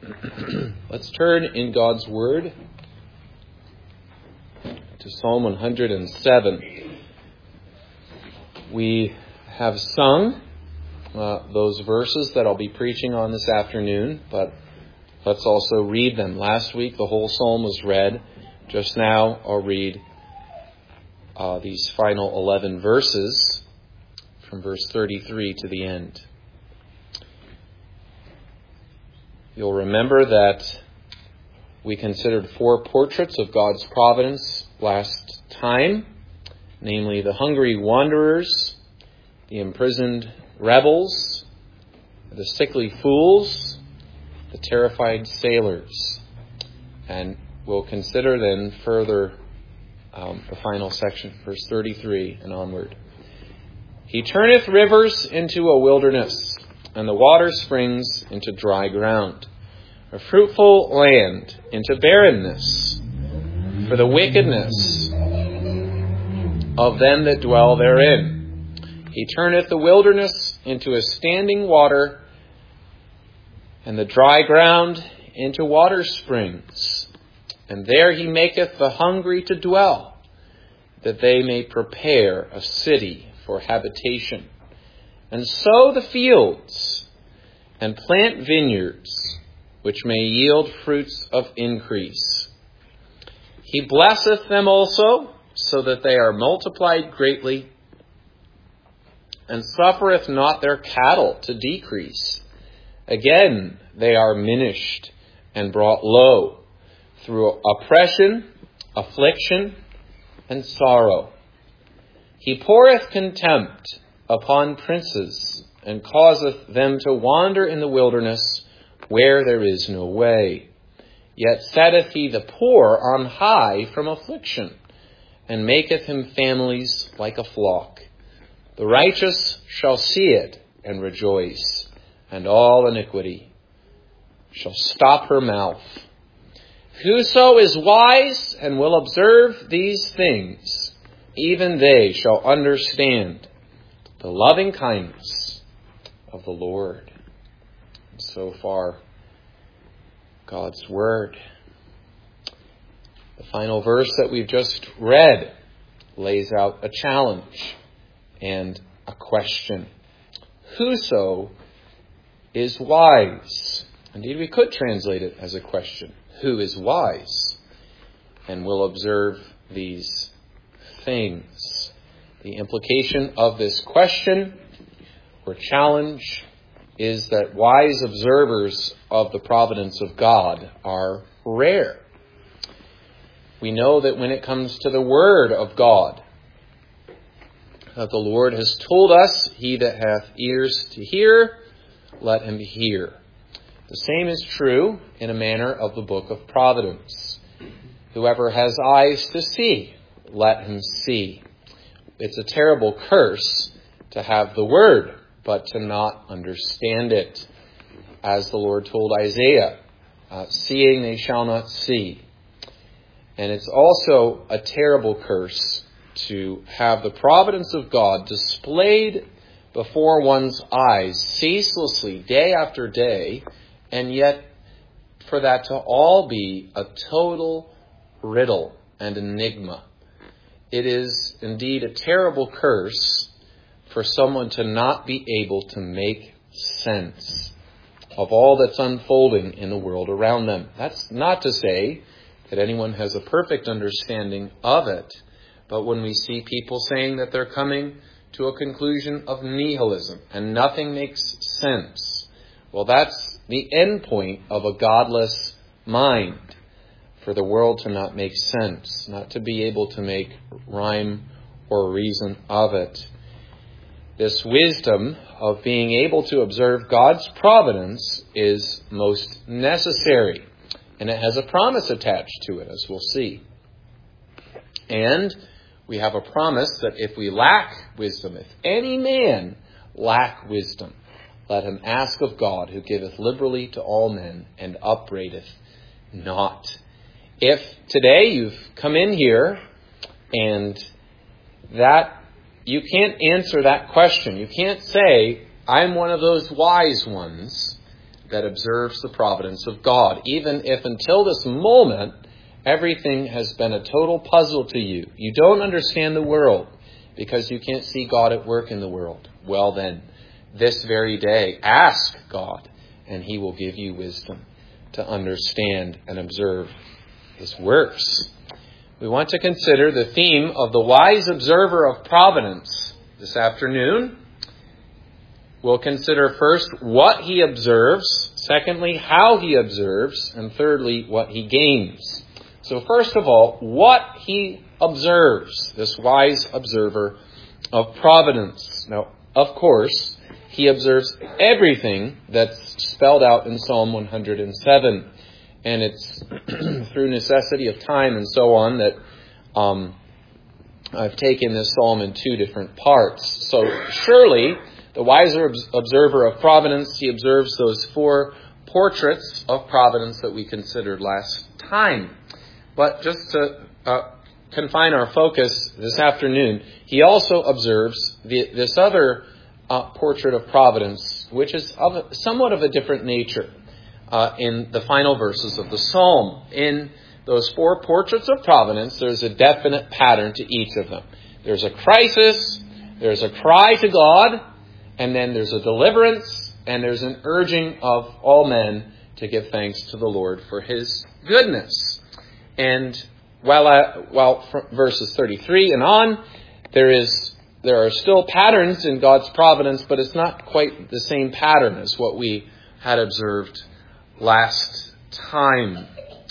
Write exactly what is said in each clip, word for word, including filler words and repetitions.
Let's turn in God's Word to Psalm one hundred seven. We have sung uh, those verses that I'll be preaching on this afternoon, but let's also read them. Last week the whole psalm was read. Just now I'll read uh, these final eleven verses from verse thirty-three to the end. You'll remember that we considered four portraits of God's providence last time, namely the hungry wanderers, the imprisoned rebels, the sickly fools, the terrified sailors. And we'll consider then further um, the final section, verse thirty-three and onward. He turneth rivers into a wilderness, and the water springs into dry ground, a fruitful land into barrenness, for the wickedness of them that dwell therein. He turneth the wilderness into a standing water, and the dry ground into water springs. And there he maketh the hungry to dwell, that they may prepare a city for habitation, and sow the fields, and plant vineyards, which may yield fruits of increase. He blesseth them also, so that they are multiplied greatly, and suffereth not their cattle to decrease. Again they are minished and brought low, through oppression, affliction, and sorrow. He poureth contempt upon princes, and causeth them to wander in the wilderness, where there is no way. Yet setteth he the poor on high from affliction, and maketh him families like a flock. The righteous shall see it and rejoice, and all iniquity shall stop her mouth. Whoso is wise and will observe these things, even they shall understand the loving kindness of the Lord. And so far, God's Word. The final verse that we've just read lays out a challenge and a question. Whoso is wise? Indeed, we could translate it as a question. Who is wise and will observe these things? The implication of this question or challenge is that wise observers of the providence of God are rare. We know that when it comes to the Word of God, that the Lord has told us, he that hath ears to hear, let him hear. The same is true in a manner of the book of Providence. Whoever has eyes to see, let him see. It's a terrible curse to have the Word, but to not understand it. As the Lord told Isaiah, uh, seeing they shall not see. And it's also a terrible curse to have the providence of God displayed before one's eyes ceaselessly, day after day, and yet for that to all be a total riddle and enigma. It is indeed a terrible curse for someone to not be able to make sense of all that's unfolding in the world around them. That's not to say that anyone has a perfect understanding of it, but when we see people saying that they're coming to a conclusion of nihilism and nothing makes sense, well, that's the end point of a godless mind, for the world to not make sense, not to be able to make rhyme or reason of it. This wisdom of being able to observe God's providence is most necessary, and it has a promise attached to it, as we'll see. And we have a promise that if we lack wisdom, if any man lack wisdom, let him ask of God, who giveth liberally to all men, and upbraideth not. If today you've come in here and that you can't answer that question, you can't say, I'm one of those wise ones, that observes the providence of God, even if until this moment everything has been a total puzzle to you. You don't understand the world because you can't see God at work in the world. Well then, this very day, ask God, and he will give you wisdom to understand and observe his works. We want to consider the theme of the wise observer of providence this afternoon. We'll consider first what he observes, secondly, how he observes, and thirdly, what he gains. So first of all, what he observes, this wise observer of providence. Now, of course, he observes everything that's spelled out in Psalm one hundred seven. And it's through necessity of time and so on that um, I've taken this psalm in two different parts. So surely, the wiser observer of providence, he observes those four portraits of providence that we considered last time. But just to uh, confine our focus this afternoon, he also observes the, this other uh, portrait of providence, which is of a, somewhat of a different nature uh, in the final verses of the psalm. In those four portraits of providence, there's a definite pattern to each of them. There's a crisis, there's a cry to God, and then there's a deliverance, and there's an urging of all men to give thanks to the Lord for his goodness. And while, uh, while from verses thirty-three and on, there is there are still patterns in God's providence, but it's not quite the same pattern as what we had observed last time.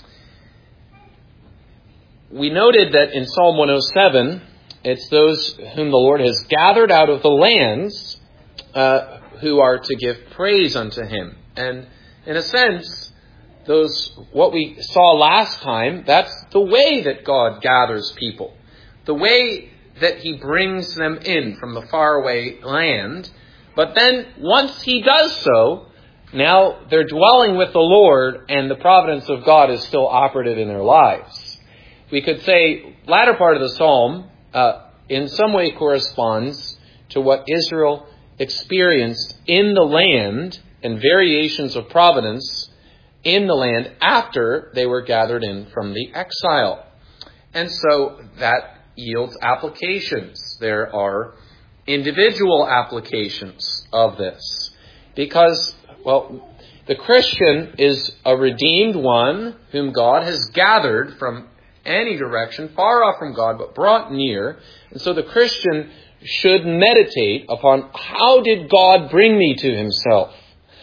We noted that in Psalm one oh seven, it's those whom the Lord has gathered out of the lands uh, who are to give praise unto him. And in a sense, those what we saw last time, that's the way that God gathers people. The way that he brings them in from the faraway land. But then once he does so, now they're dwelling with the Lord and the providence of God is still operative in their lives. We could say, latter part of the psalm uh, in some way corresponds to what Israel experienced in the land and variations of providence in the land after they were gathered in from the exile. And so that yields applications. There are individual applications of this. Because, well, the Christian is a redeemed one whom God has gathered from any direction, far off from God, but brought near. And so the Christian should meditate upon, how did God bring me to himself?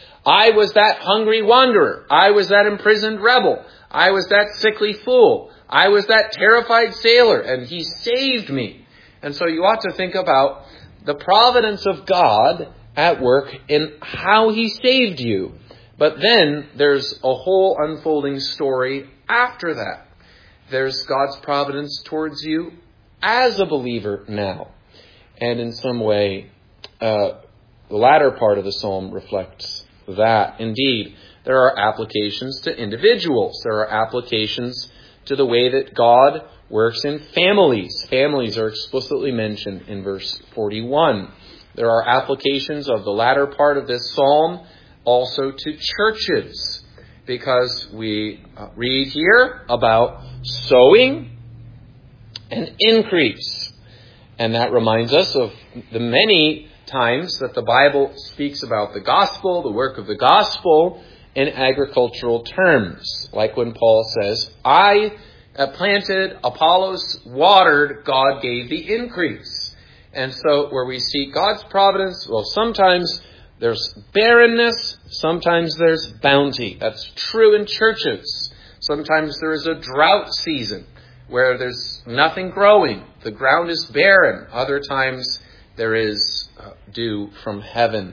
I was that hungry wanderer. I was that imprisoned rebel. I was that sickly fool. I was that terrified sailor, and he saved me. And so you ought to think about the providence of God at work in how he saved you. But then there's a whole unfolding story after that. There's God's providence towards you as a believer now. And in some way, uh, the latter part of the psalm reflects that. Indeed, there are applications to individuals. There are applications to the way that God works in families. Families are explicitly mentioned in verse forty-one. There are applications of the latter part of this psalm also to churches, because we read here about sowing and increase. And that reminds us of the many times that the Bible speaks about the gospel, the work of the gospel, in agricultural terms. Like when Paul says, I planted, Apollos watered, God gave the increase. And so where we see God's providence, well, sometimes there's barrenness, sometimes there's bounty. That's true in churches. Sometimes there is a drought season where there's nothing growing. The ground is barren. Other times there is uh, dew from heaven.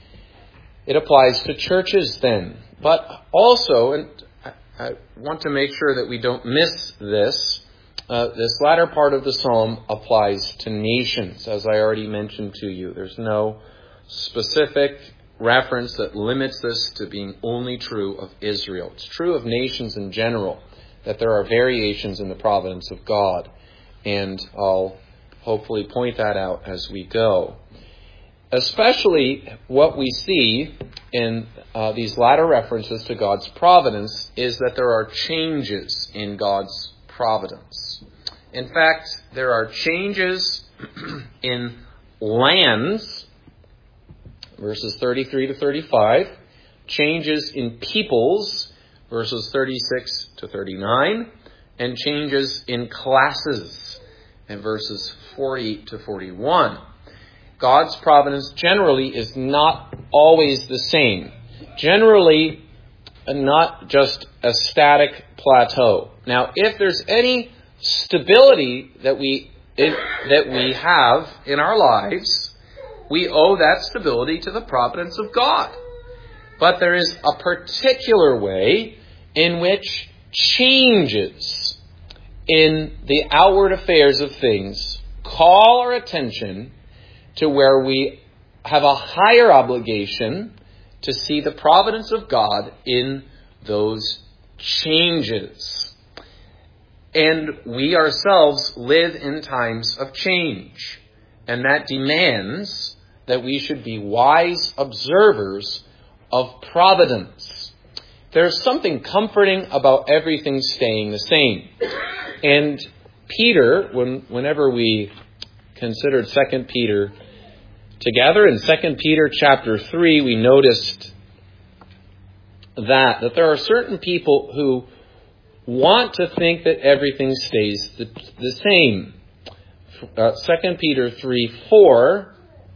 It applies to churches then. But also, and I, I want to make sure that we don't miss this, uh, this latter part of the psalm applies to nations, as I already mentioned to you. There's no specific reference that limits this to being only true of Israel. It's true of nations in general, that there are variations in the providence of God. And I'll hopefully point that out as we go. Especially what we see in uh, these latter references to God's providence is that there are changes in God's providence. In fact, there are changes in lands, verses thirty-three to thirty-five, changes in peoples, verses thirty-six to thirty-nine, and changes in classes, in verses forty to forty-one. God's providence generally is not always the same. Generally, not just a static plateau. Now, if there's any stability that we it, that we have in our lives, we owe that stability to the providence of God. But there is a particular way in which changes in the outward affairs of things call our attention to where we have a higher obligation to see the providence of God in those changes. And we ourselves live in times of change. And that demands that we should be wise observers of providence. There's something comforting about everything staying the same. And Peter, when, whenever we considered Second Peter together, in Second Peter chapter three, we noticed that, that there are certain people who want to think that everything stays the, the same. Uh, Second Peter three four,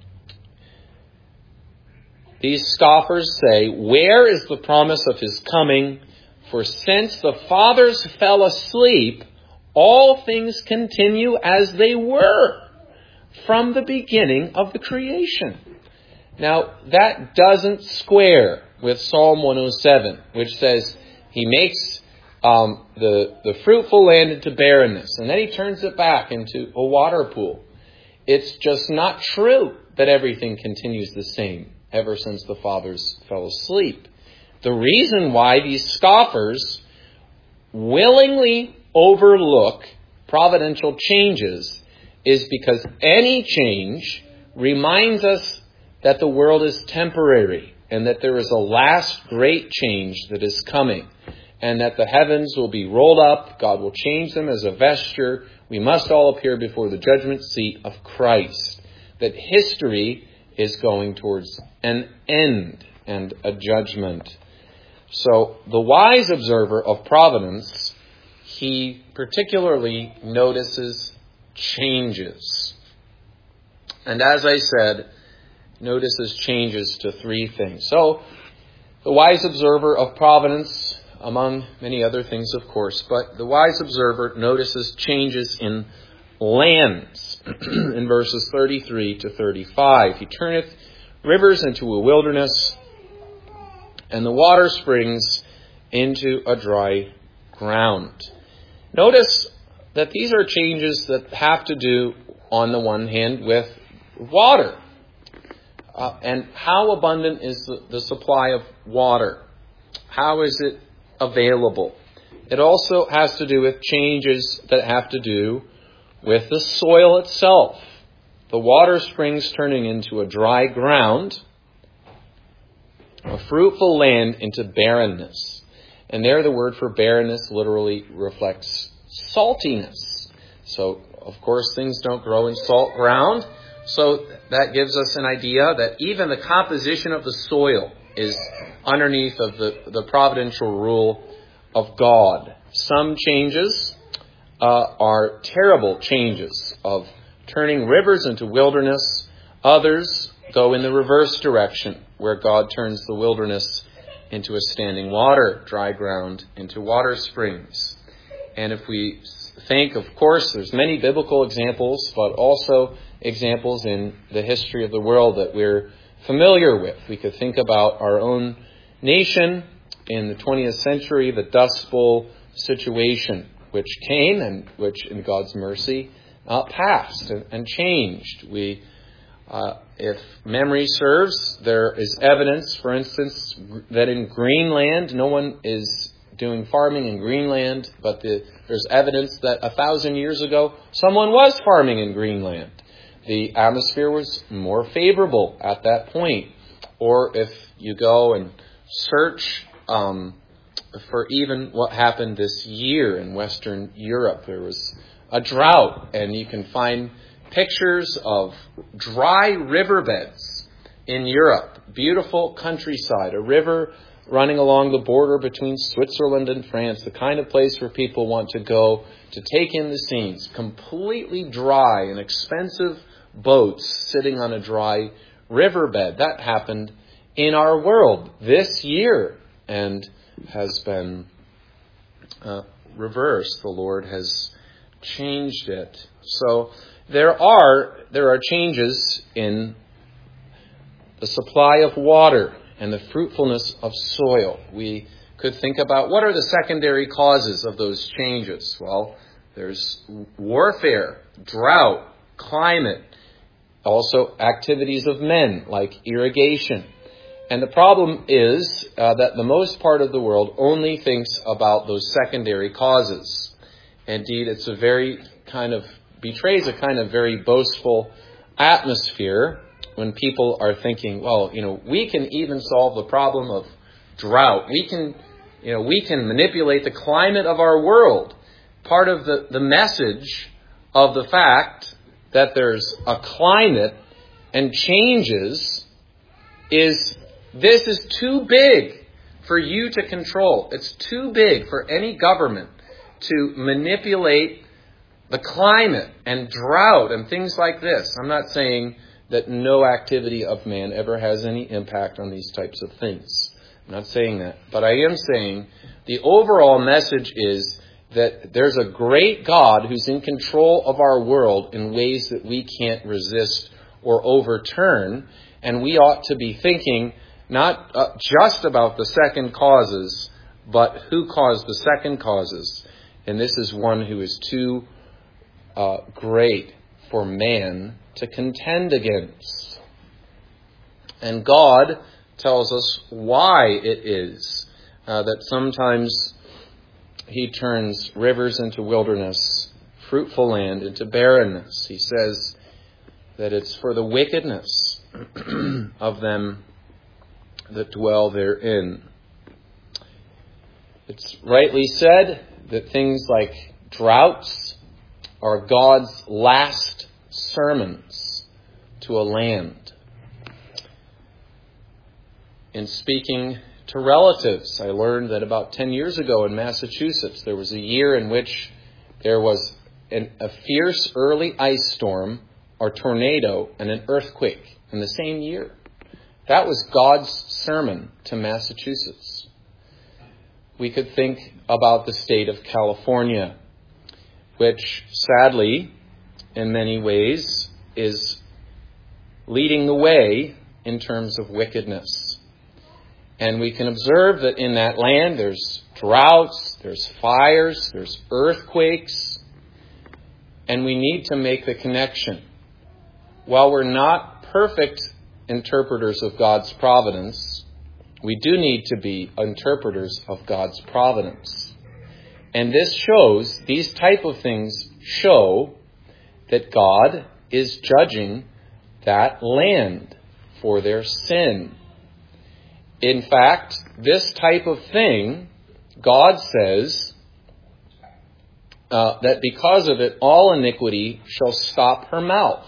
these scoffers say, "Where is the promise of his coming? For since the fathers fell asleep, all things continue as they were from the beginning of the creation." Now, that doesn't square with Psalm one oh seven, which says he makes um, the, the fruitful land into barrenness, and then he turns it back into a water pool. It's just not true that everything continues the same ever since the fathers fell asleep. The reason why these scoffers willingly overlook providential changes is because any change reminds us that the world is temporary and that there is a last great change that is coming, and that the heavens will be rolled up, God will change them as a vesture, we must all appear before the judgment seat of Christ, that history is going towards an end and a judgment. So the wise observer of providence, he particularly notices changes. And as I said, notices changes to three things. So the wise observer of providence, among many other things, of course, but the wise observer notices changes in lands in verses thirty-three to thirty-five. He turneth rivers into a wilderness, and the water springs into a dry ground. Notice that these are changes that have to do, on the one hand, with water. Uh, and how abundant is the, the supply of water? How is it available? It also has to do with changes that have to do with the soil itself. The water springs turning into a dry ground, a fruitful land into barrenness. And there the word for barrenness literally reflects saltiness. So, of course, things don't grow in salt ground. So that gives us an idea that even the composition of the soil is underneath of the, the providential rule of God. Some changes uh, are terrible changes of turning rivers into wilderness. Others go in the reverse direction, where God turns the wilderness into a standing water, dry ground into water springs. And if we think, of course, there's many biblical examples, but also examples in the history of the world that we're familiar with. We could think about our own nation in the twentieth century, the Dust Bowl situation, which came and which, in God's mercy, uh, passed and, and changed. We, uh, if memory serves, there is evidence, for instance, that in Greenland, no one is doing farming in Greenland, but the, there's evidence that a thousand years ago, someone was farming in Greenland. The atmosphere was more favorable at that point. or if you go and search um, for even what happened this year in Western Europe, there was a drought, and you can find pictures of dry riverbeds in Europe, beautiful countryside, a river running along the border between Switzerland and France, the kind of place where people want to go to take in the scenes, completely dry and expensive boats sitting on a dry riverbed. That happened in our world this year and has been uh, reversed. The Lord has changed it. So there are there are changes in the supply of water and the fruitfulness of soil. We could think about what are the secondary causes of those changes. Well, there's warfare, drought, climate, also activities of men like irrigation. And the problem is uh, that the most part of the world only thinks about those secondary causes. Indeed, it's a very kind of, betrays a kind of very boastful atmosphere when people are thinking, well, you know, we can even solve the problem of drought. We can, you know, we can manipulate the climate of our world. Part of the, the message of the fact that there's a climate and changes is this is too big for you to control. It's too big for any government to manipulate the climate and drought and things like this. I'm not saying that no activity of man ever has any impact on these types of things. I'm not saying that. But I am saying the overall message is that there's a great God who's in control of our world in ways that we can't resist or overturn. And we ought to be thinking not uh, just about the second causes, but who caused the second causes. And this is one who is too uh, great for man to contend against. And God tells us why it is uh, that sometimes he turns rivers into wilderness, fruitful land into barrenness. He says that it's for the wickedness of them that dwell therein. It's rightly said that things like droughts are God's last sermons to a land. In speaking to relatives, I learned that about ten years ago in Massachusetts, there was a year in which there was an, a fierce early ice storm, or tornado, and an earthquake in the same year. That was God's sermon to Massachusetts. We could think about the state of California, which sadly, in many ways, is leading the way in terms of wickedness. And we can observe that in that land there's droughts, there's fires, there's earthquakes, and we need to make the connection. While we're not perfect interpreters of God's providence, we do need to be interpreters of God's providence. And this shows, these type of things show that God is judging that land for their sin. In fact, this type of thing, God says uh, that because of it, all iniquity shall stop her mouth.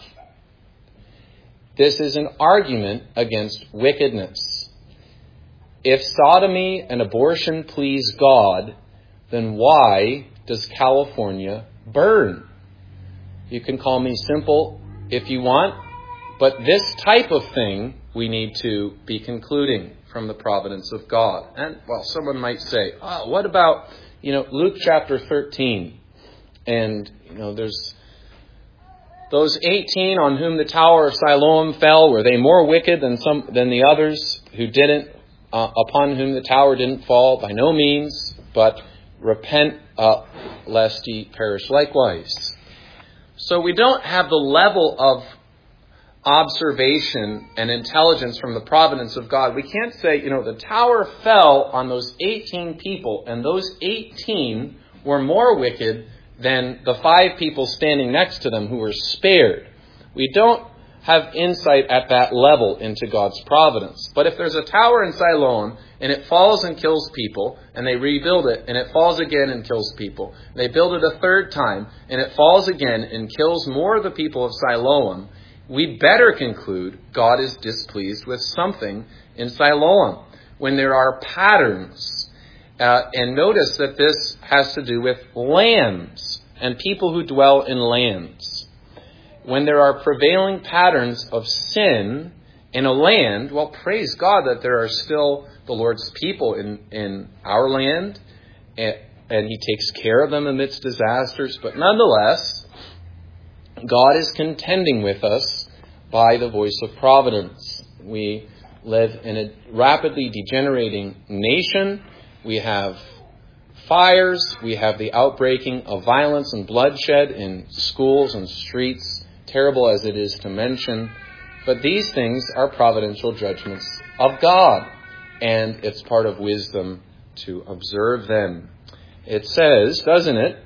This is an argument against wickedness. If sodomy and abortion please God, then why does California burn? You can call me simple if you want, but this type of thing we need to be concluding from the providence of God. And, well, someone might say, oh, what about, you know, Luke chapter thirteen? And, you know, there's those eighteen on whom the tower of Siloam fell. Were they more wicked than some than the others who didn't, uh, upon whom the tower didn't fall? By no means, but repent uh, lest ye perish likewise. So we don't have the level of observation and intelligence from the providence of God. We can't say, you know, the tower fell on those eighteen people, and those eighteen were more wicked than the five people standing next to them who were spared. We don't have insight at that level into God's providence. But if there's a tower in Siloam and it falls and kills people, and they rebuild it and it falls again and kills people, and they build it a third time and it falls again and kills more of the people of Siloam, we better conclude God is displeased with something in Siloam when there are patterns. Uh, and notice that this has to do with lands and people who dwell in lands. When there are prevailing patterns of sin in a land, well, praise God that there are still the Lord's people in, in our land, and, and He takes care of them amidst disasters. But nonetheless, God is contending with us by the voice of providence. We live in a rapidly degenerating nation. We have fires. We have the outbreaking of violence and bloodshed in schools and streets, terrible as it is to mention. But these things are providential judgments of God, and it's part of wisdom to observe them. It says, doesn't it,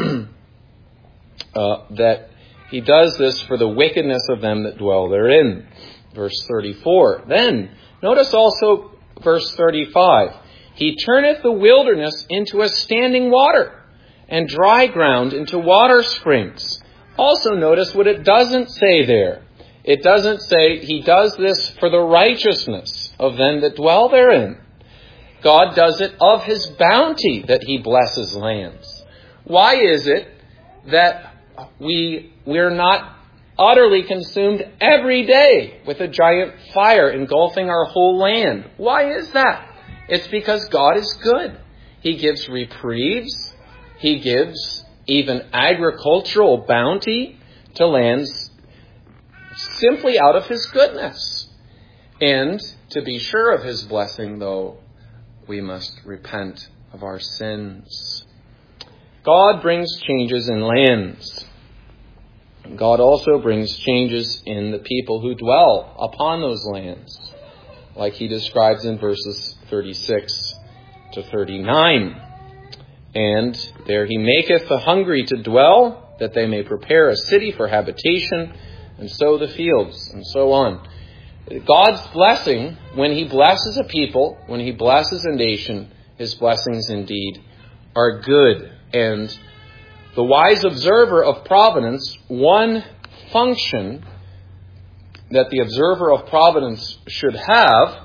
uh, that He does this for the wickedness of them that dwell therein. Verse thirty-four. Then, notice also verse thirty-five. He turneth the wilderness into a standing water, and dry ground into water springs. Also notice what it doesn't say there. It doesn't say He does this for the righteousness of them that dwell therein. God does it of His bounty that He blesses lands. Why is it that we, we're not utterly consumed every day with a giant fire engulfing our whole land? Why is that? It's because God is good. He gives reprieves. He gives even agricultural bounty to lands simply out of His goodness. And to be sure of His blessing, though, we must repent of our sins. God brings changes in lands. God also brings changes in the people who dwell upon those lands, like He describes in verses thirty-six to thirty-nine. And there He maketh the hungry to dwell, that they may prepare a city for habitation, and sow the fields, and so on. God's blessing, when He blesses a people, when He blesses a nation, His blessings indeed are good. And the wise observer of providence, one function that the observer of providence should have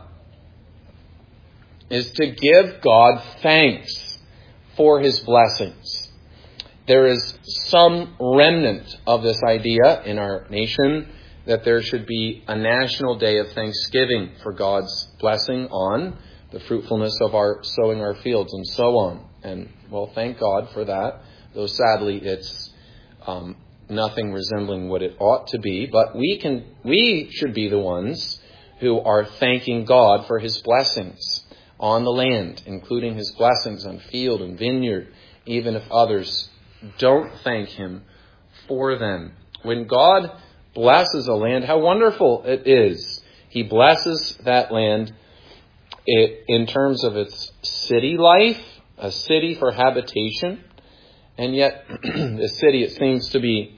is to give God thanks for His blessings. There is some remnant of this idea in our nation that there should be a national day of thanksgiving for God's blessing on the fruitfulness of our sowing our fields and so on. And, well, thank God for that, though sadly it's um, nothing resembling what it ought to be. But we can, we should be the ones who are thanking God for His blessings on the land, including His blessings on field and vineyard, even if others don't thank Him for them. When God blesses a land, how wonderful it is. He blesses that land in terms of its city life, a city for habitation, and yet the city, it seems to be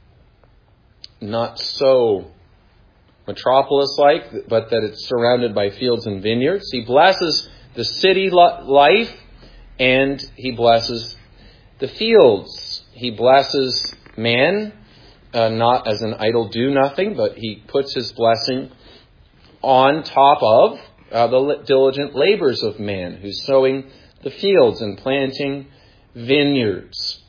not so metropolis-like, but that it's surrounded by fields and vineyards. He blesses the city life, and He blesses the fields. He blesses man, uh, not as an idle do-nothing, but He puts His blessing on top of uh, the diligent labors of man, who's sowing the fields and planting vineyards.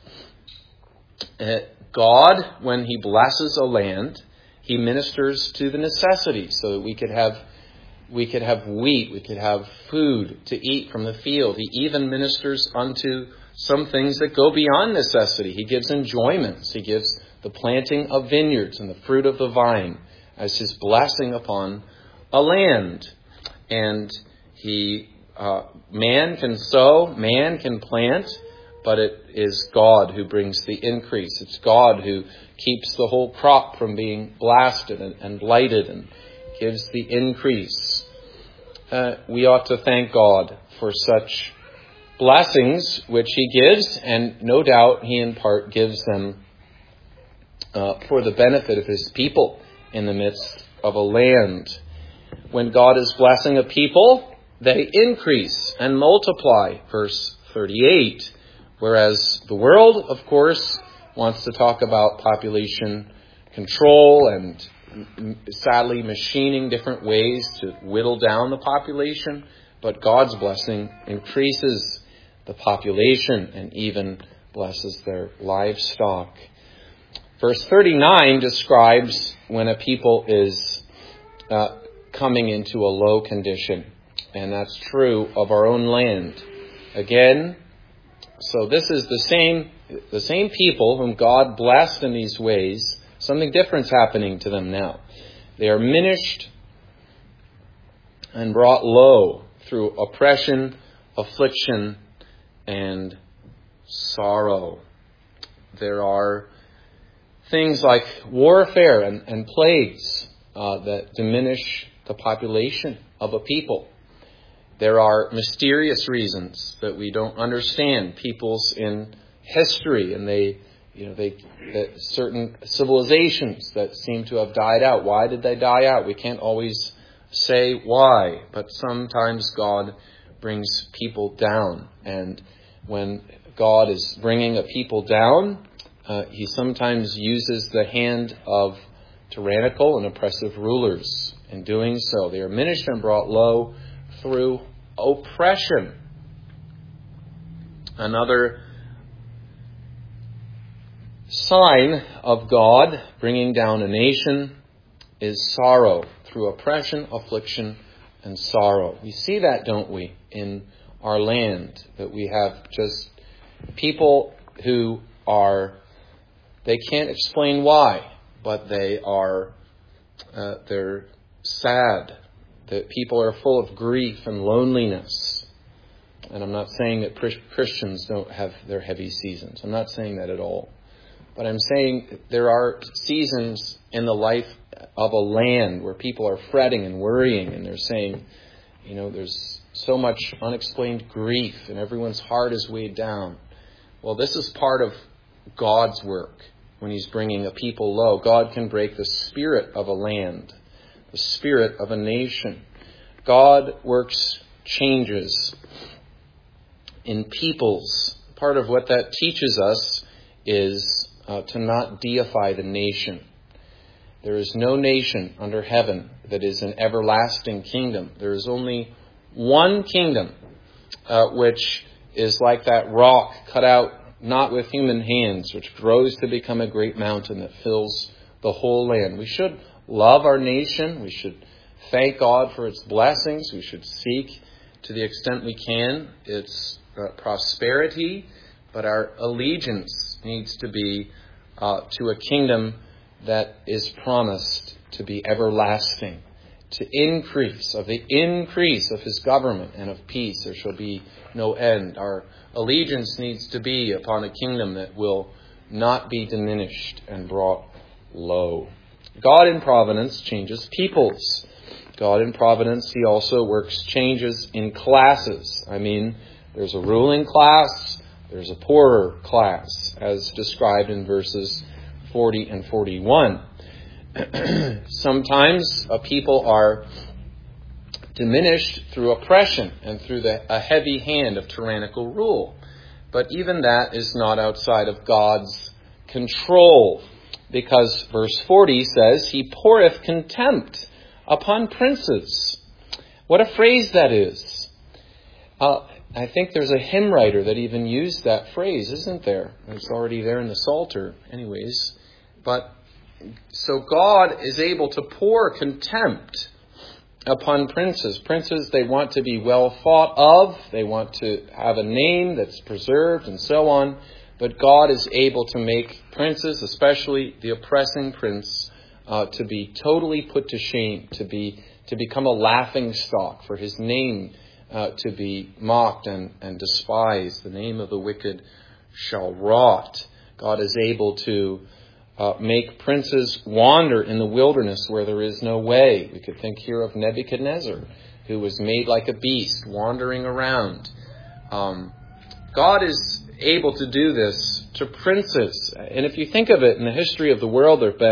Uh, God, when He blesses a land, He ministers to the necessities so that we could have we could have wheat, we could have food to eat from the field. He even ministers unto some things that go beyond necessity. He gives enjoyments. He gives the planting of vineyards and the fruit of the vine as His blessing upon a land. And he, uh, man can sow, man can plant, but it is God who brings the increase. It's God who keeps the whole crop from being blasted and, and blighted and gives the increase. Uh, we ought to thank God for such blessings which He gives, and no doubt He in part gives them uh, for the benefit of His people in the midst of a land. When God is blessing a people, they increase and multiply, verse thirty-eight. Whereas the world, of course, wants to talk about population control and sadly machining different ways to whittle down the population. But God's blessing increases the population and even blesses their livestock. Verse thirty-nine describes when a people is uh, coming into a low condition. And that's true of our own land. Again, so this is the same the same people whom God blessed in these ways. Something different's happening to them now. They are minished and brought low through oppression, affliction, and sorrow. There are things like warfare and, and plagues uh, that diminish the population of a people. There are mysterious reasons that we don't understand. Peoples in history, and they, you know, they that certain civilizations that seem to have died out. Why did they die out? We can't always say why, but sometimes God brings people down, and when God is bringing a people down, uh, He sometimes uses the hand of tyrannical and oppressive rulers. In doing so, they are minished and brought low through oppression. Another sign of God bringing down a nation is sorrow, through oppression, affliction, and sorrow. We see that, don't we, in our land, that we have just people who are, they can't explain why, but they are, uh, they're sad. That people are full of grief and loneliness. And I'm not saying that Christians don't have their heavy seasons. I'm not saying that at all. But I'm saying there are seasons in the life of a land where people are fretting and worrying, and they're saying, you know, there's so much unexplained grief and everyone's heart is weighed down. Well, this is part of God's work when He's bringing a people low. God can break the spirit of a land, the spirit of a nation. God works changes in peoples. Part of what that teaches us is uh, to not deify the nation. There is no nation under heaven that is an everlasting kingdom. There is only one kingdom, uh, which is like that rock cut out not with human hands, which grows to become a great mountain that fills the whole land. We should love our nation. We should thank God for its blessings. We should seek, to the extent we can, its uh, prosperity. But our allegiance needs to be uh, to a kingdom that is promised to be everlasting, to increase. Of the increase of His government and of peace, there shall be no end. Our allegiance needs to be upon a kingdom that will not be diminished and brought low. God in providence changes peoples. God in providence, He also works changes in classes. I mean, there's a ruling class, there's a poorer class, as described in verses forty and forty-one. Sometimes a people are diminished through oppression and through the, a heavy hand of tyrannical rule. But even that is not outside of God's control, because verse forty says, He poureth contempt upon princes. What a phrase that is. Uh, I think there's a hymn writer that even used that phrase, isn't there? It's already there in the Psalter anyways. But so God is able to pour contempt upon princes. Princes, they want to be well thought of. They want to have a name that's preserved and so on. But God is able to make princes, especially the oppressing prince, uh, to be totally put to shame, to be to become a laughing stock, for his name uh, to be mocked and, and despised. The name of the wicked shall rot. God is able to uh, make princes wander in the wilderness where there is no way. We could think here of Nebuchadnezzar, who was made like a beast, wandering around. Um, God is able to do this to princes. And if you think of it, in the history of the world, there have been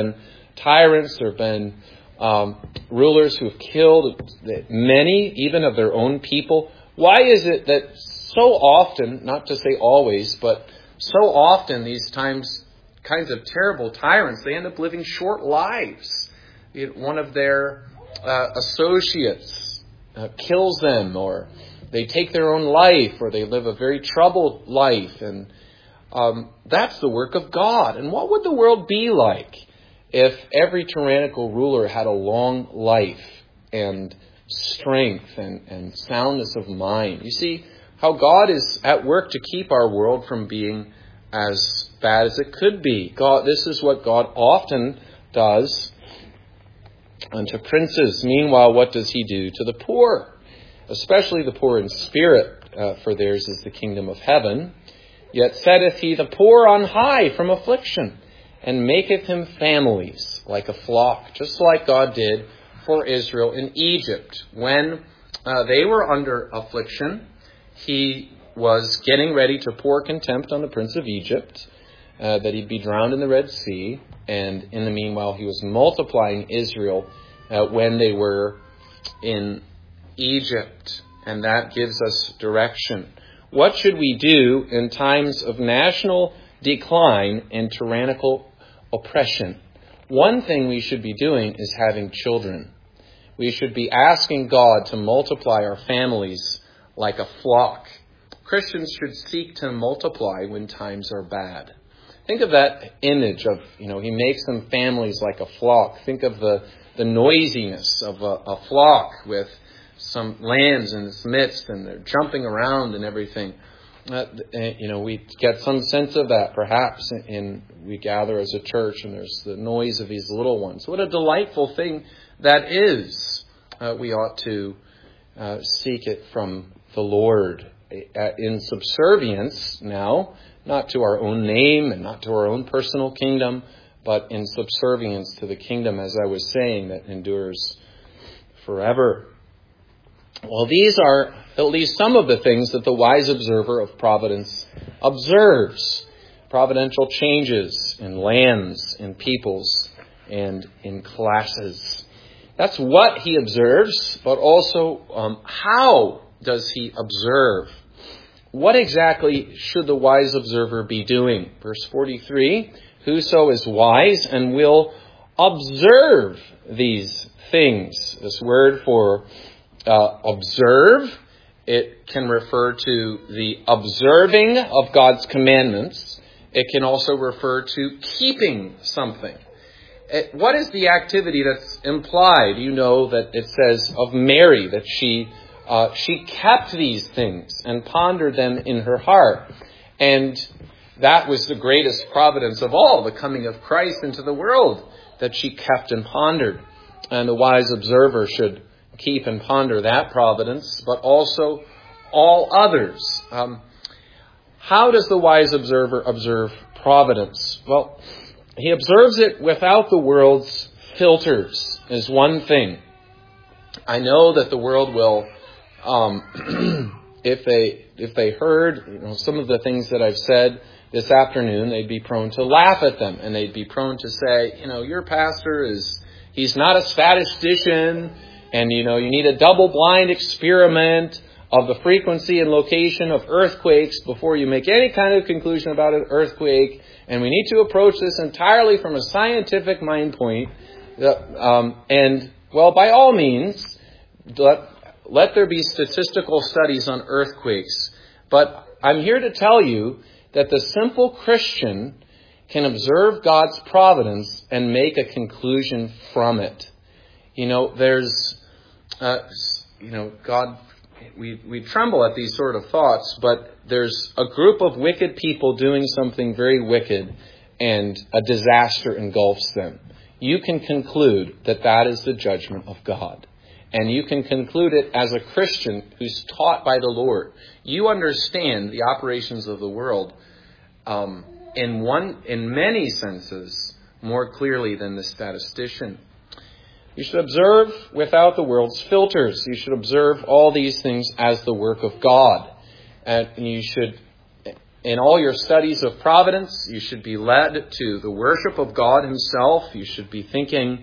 tyrants. There have been um, rulers who have killed many, even of their own people. Why is it that so often, not to say always, but so often these times, kinds of terrible tyrants, they end up living short lives? One of their uh, associates uh, kills them, or they take their own life, or they live a very troubled life. And um, that's the work of God. And what would the world be like if every tyrannical ruler had a long life and strength and, and soundness of mind? You see how God is at work to keep our world from being as bad as it could be. God, this is what God often does unto princes. Meanwhile, what does he do to the poor? Especially the poor in spirit, uh, for theirs is the kingdom of heaven. Yet setteth he the poor on high from affliction, and maketh him families like a flock, just like God did for Israel in Egypt. When uh, they were under affliction, he was getting ready to pour contempt on the prince of Egypt, uh, that he'd be drowned in the Red Sea. And in the meanwhile, he was multiplying Israel uh, when they were in Egypt. And that gives us direction. What should we do in times of national decline and tyrannical oppression? One thing we should be doing is having children. We should be asking God to multiply our families like a flock. Christians should seek to multiply when times are bad. Think of that image of, you know, he makes them families like a flock. Think of the, the noisiness of a, a flock with some lambs in its midst, and they're jumping around and everything. Uh, you know, we get some sense of that perhaps in we gather as a church and there's the noise of these little ones. What a delightful thing that is. Uh, we ought to uh, seek it from the Lord in subservience now, not to our own name and not to our own personal kingdom, but in subservience to the kingdom, as I was saying, that endures forever. Well, these are at least some of the things that the wise observer of providence observes. Providential changes in lands, in peoples, and in classes. That's what he observes, but also um, how does he observe? What exactly should the wise observer be doing? Verse forty-three, whoso is wise and will observe these things. This word for uh, observe, it can refer to the observing of God's commandments. It can also refer to keeping something. It, what is the activity that's implied? You know that it says of Mary that she uh, she kept these things and pondered them in her heart. And that was the greatest providence of all, the coming of Christ into the world, that she kept and pondered. And the wise observer should keep and ponder that providence, but also all others. Um, how does the wise observer observe providence? Well, he observes it without the world's filters, is one thing. I know that the world will, um, if they if they heard you know, some of the things that I've said this afternoon, they'd be prone to laugh at them, and they'd be prone to say, you know, your pastor is, he's not a statistician, and, you know, you need a double-blind experiment of the frequency and location of earthquakes before you make any kind of conclusion about an earthquake. And we need to approach this entirely from a scientific mind point. Um, and, well, by all means, let, let there be statistical studies on earthquakes. But I'm here to tell you that the simple Christian can observe God's providence and make a conclusion from it. You know, there's, uh, you know, God... We we tremble at these sort of thoughts, but there's a group of wicked people doing something very wicked, and a disaster engulfs them. You can conclude that that is the judgment of God. And you can conclude it as a Christian who's taught by the Lord. You understand the operations of the world um, in one, in many senses more clearly than the statistician. You should observe without the world's filters. You should observe all these things as the work of God. And you should in all your studies of providence, you should be led to the worship of God himself. You should be thinking,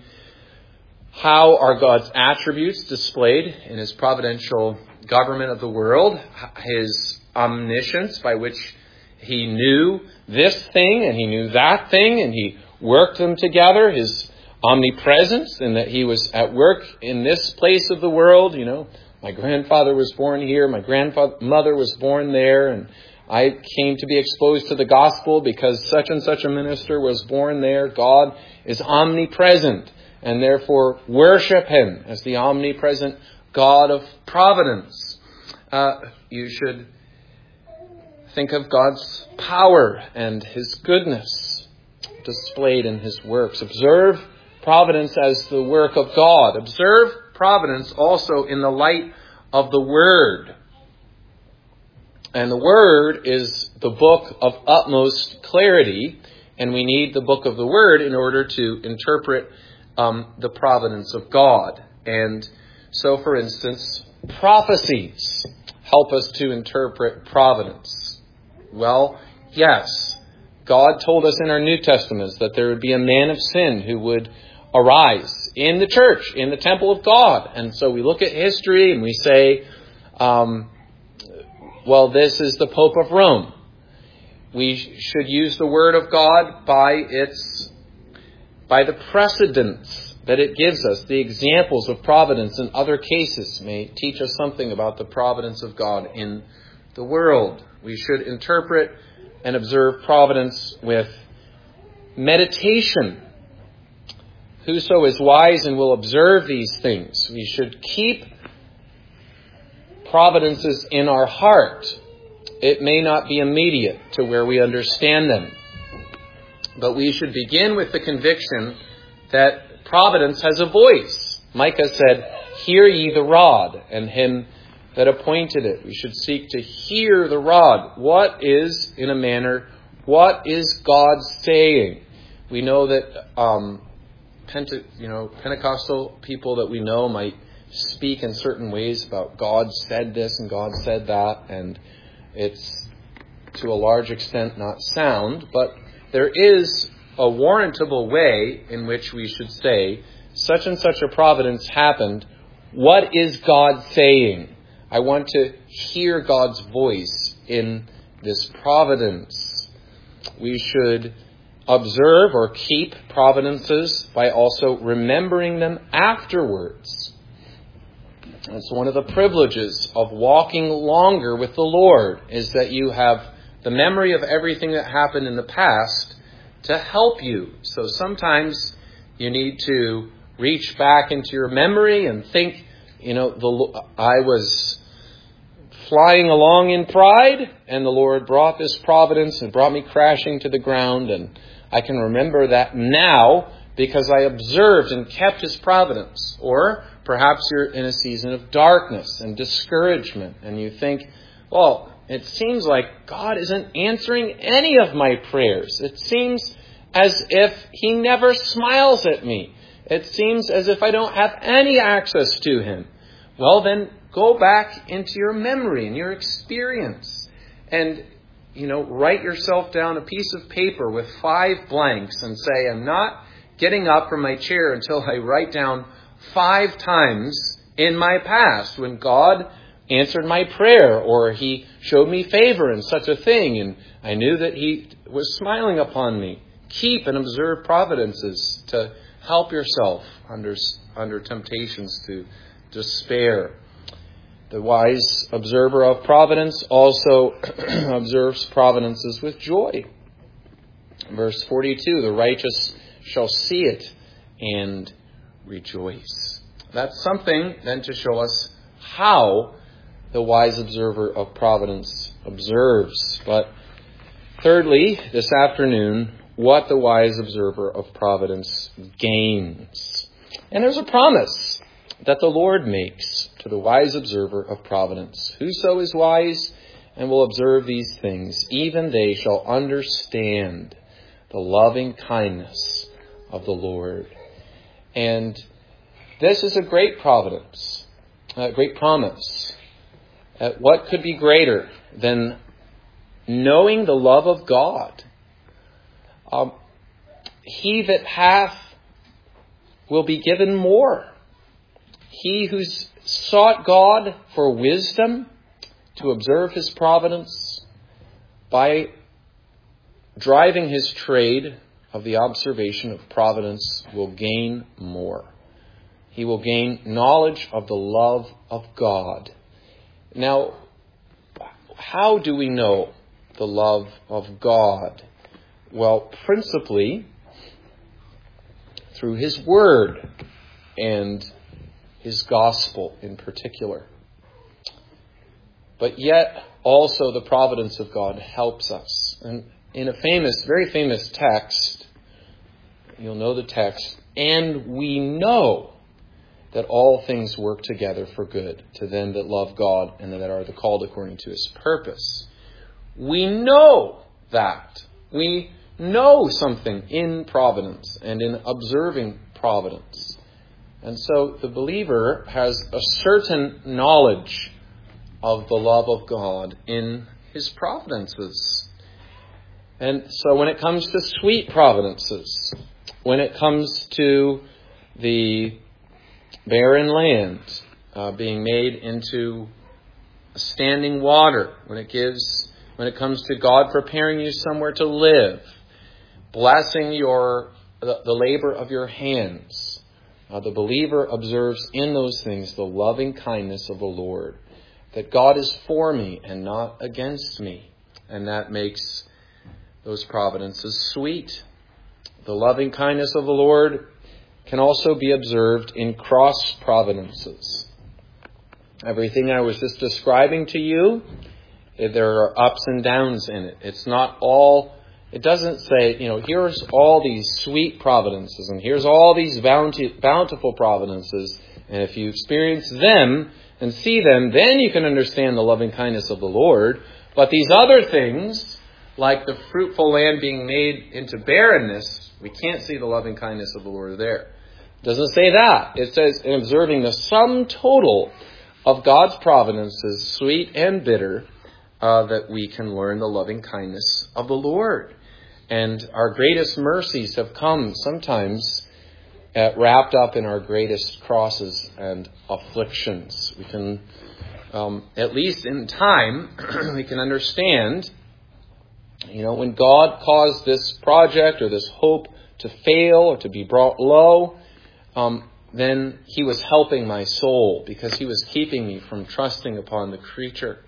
how are God's attributes displayed in his providential government of the world? His omniscience, by which he knew this thing and he knew that thing and he worked them together. His omnipresence, in that he was at work in this place of the world. You know, my grandfather was born here, my grandmother was born there, and I came to be exposed to the gospel because such and such a minister was born there. God is omnipresent, and therefore worship him as the omnipresent God of providence. Uh, you should think of God's power and his goodness displayed in his works. Observe providence as the work of God. Observe providence also in the light of the Word. And the Word is the book of utmost clarity, and we need the book of the Word in order to interpret um, the providence of God. And so, for instance, prophecies help us to interpret providence. Well, yes, God told us in our New Testaments that there would be a man of sin who would arise in the church, in the temple of God. And so we look at history and we say, um, well, this is the Pope of Rome. We should use the Word of God by its, by the precedents that it gives us. The examples of providence in other cases may teach us something about the providence of God in the world. We should interpret and observe providence with meditation. Whoso is wise and will observe these things. We should keep providences in our heart. It may not be immediate to where we understand them, but we should begin with the conviction that providence has a voice. Micah said, "Hear ye the rod, and him that appointed it." We should seek to hear the rod. What is, in a manner, what is God saying? We know that um, Pente- you know, Pentecostal people that we know might speak in certain ways about God said this and God said that, and it's to a large extent not sound, but there is a warrantable way in which we should say, such and such a providence happened. What is God saying? I want to hear God's voice in this providence. We should observe or keep providences by also remembering them afterwards. It's one of the privileges of walking longer with the Lord, is that you have the memory of everything that happened in the past to help you. So sometimes you need to reach back into your memory and think, you know, the, I was flying along in pride, and the Lord brought this providence and brought me crashing to the ground, and I can remember that now because I observed and kept his providence. Or perhaps you're in a season of darkness and discouragement, and you think, well, it seems like God isn't answering any of my prayers. It seems as if he never smiles at me. It seems as if I don't have any access to him. Well, then go back into your memory and your experience and, you know, write yourself down a piece of paper with five blanks and say, I'm not getting up from my chair until I write down five times in my past when God answered my prayer, or he showed me favor in such a thing, and I knew that he was smiling upon me. Keep and observe providences to help yourself under, under temptations to despair. The wise observer of providence also observes providences with joy. Verse forty-two, the righteous shall see it and rejoice. That's something then to show us how the wise observer of providence observes. But thirdly, this afternoon, what the wise observer of providence gains. And there's a promise that the Lord makes to the wise observer of providence. Whoso is wise and will observe these things, even they shall understand the loving kindness of the Lord. And this is a great providence, a great promise. Uh, what could be greater than knowing the love of God. Um, he that hath will be given more. He who's sought God for wisdom to observe his providence by driving his trade of the observation of providence will gain more. He will gain knowledge of the love of God. Now, how do we know the love of God? Well, principally through his word and his gospel in particular. But yet also the providence of God helps us. And in a famous, very famous text, you'll know the text, and we know that all things work together for good to them that love God and that are the called according to his purpose. We know that. We know something in providence and in observing providence. And so the believer has a certain knowledge of the love of God in his providences. And so when it comes to sweet providences, when it comes to the barren land uh, being made into standing water, when it gives, when it comes to God preparing you somewhere to live, blessing your the, the labor of your hands, uh, the believer observes in those things the loving kindness of the Lord, that God is for me and not against me, and that makes those providences sweet. The loving kindness of the Lord can also be observed in cross providences. Everything I was just describing to you, there are ups and downs in it. It's not all, it doesn't say, you know, here's all these sweet providences and here's all these bounty, bountiful providences. And if you experience them and see them, then you can understand the loving kindness of the Lord. But these other things, like the fruitful land being made into barrenness, we can't see the loving kindness of the Lord there. It doesn't say that. It says, in observing the sum total of God's providences, sweet and bitter, uh, that we can learn the loving kindness of the Lord. And our greatest mercies have come sometimes uh, wrapped up in our greatest crosses and afflictions. We can, um, at least in time, we can understand, you know, when God caused this project or this hope to fail or to be brought low, um, then he was helping my soul because he was keeping me from trusting upon the creature.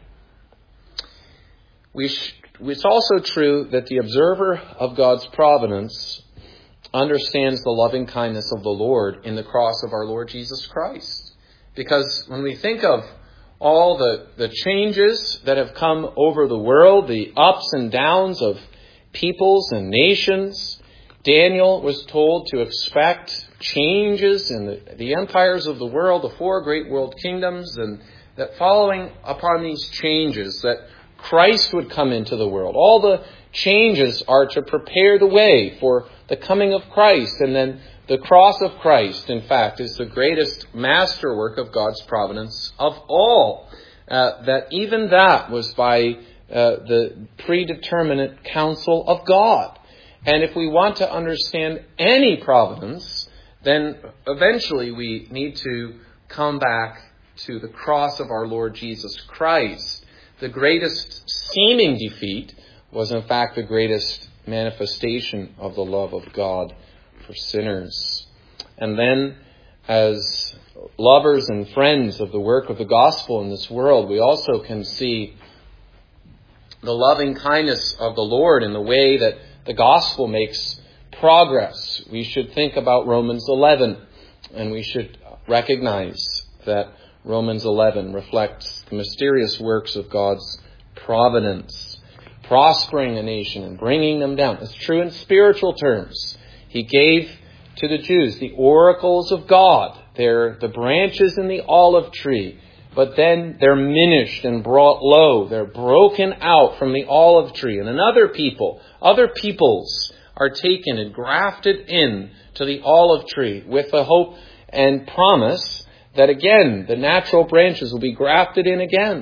We sh- it's also true that the observer of God's providence understands the loving kindness of the Lord in the cross of our Lord Jesus Christ. Because when we think of all the, the changes that have come over the world, the ups and downs of peoples and nations, Daniel was told to expect changes in the, the empires of the world, the four great world kingdoms, and that following upon these changes, that Christ would come into the world. All the changes are to prepare the way for the coming of Christ. And then the cross of Christ, in fact, is the greatest masterwork of God's providence of all. Uh, that even that was by uh, the predeterminate counsel of God. And if we want to understand any providence, then eventually we need to come back to the cross of our Lord Jesus Christ. The greatest seeming defeat was in fact the greatest manifestation of the love of God for sinners. And then, as lovers and friends of the work of the gospel in this world, we also can see the loving kindness of the Lord in the way that the gospel makes progress. We should think about Romans eleven, and we should recognize that Romans eleven reflects the mysterious works of God's providence, prospering a nation and bringing them down. It's true in spiritual terms. He gave to the Jews the oracles of God. They're the branches in the olive tree, but then they're minished and brought low. They're broken out from the olive tree. And another people, other peoples are taken and grafted in to the olive tree with the hope and promise that again, the natural branches will be grafted in again.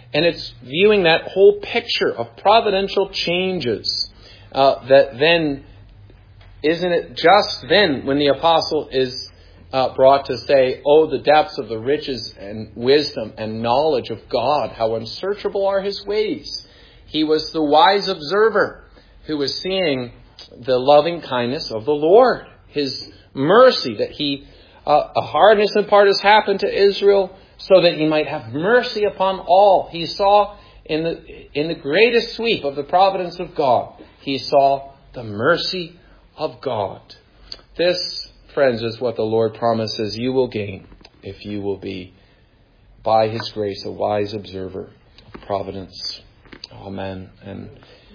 And it's viewing that whole picture of providential changes uh, that then, isn't it just then when the apostle is uh, brought to say, oh, the depths of the riches and wisdom and knowledge of God, how unsearchable are his ways. He was the wise observer who was seeing the loving kindness of the Lord, his mercy, that he, uh, a hardness in part has happened to Israel so that he might have mercy upon all. He saw in the, in the greatest sweep of the providence of God, he saw the mercy of God. This, friends, is what the Lord promises you will gain if you will be, by his grace, a wise observer of providence. Amen. And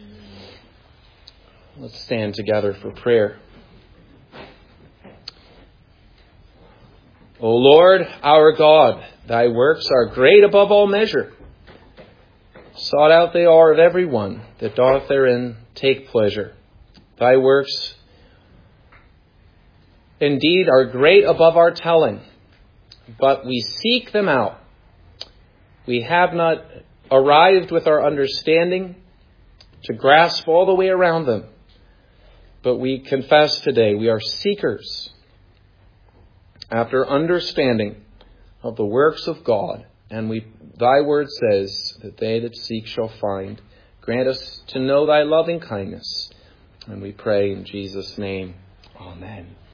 let's stand together for prayer. O Lord, our God, thy works are great above all measure. Sought out they are of every one that doth therein take pleasure. Thy works indeed are great above our telling, but we seek them out. We have not arrived with our understanding to grasp all the way around them, but we confess today we are seekers after understanding of the works of God, and we, thy word says that they that seek shall find. Grant us to know thy loving kindness, and we pray in Jesus' name. Amen.